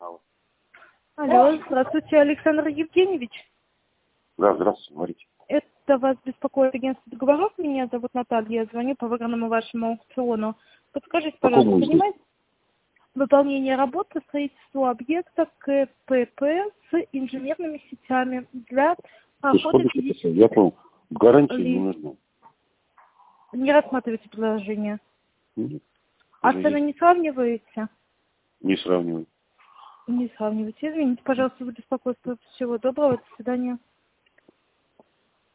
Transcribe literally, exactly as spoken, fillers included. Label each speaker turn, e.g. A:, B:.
A: Алло.
B: Алло, здравствуйте, Александр Евгеньевич.
A: Да, здравствуйте, говорите.
B: Это вас беспокоит агентство договоров. Меня зовут Наталья, я звоню по выигранному вашему аукциону. Подскажите, пожалуйста,
A: Какому
B: понимаете, выполнение работ по строительству объекта КПП с инженерными сетями для охоты физических...
A: Я понял. Гарантии
B: ли...
A: не нужна.
B: Не рассматриваете предложение?
A: Нет.
B: А цены не сравниваете?
A: Не сравниваю.
B: Не сравниваете. Извините, пожалуйста, за беспокойство. Всего доброго, до свидания.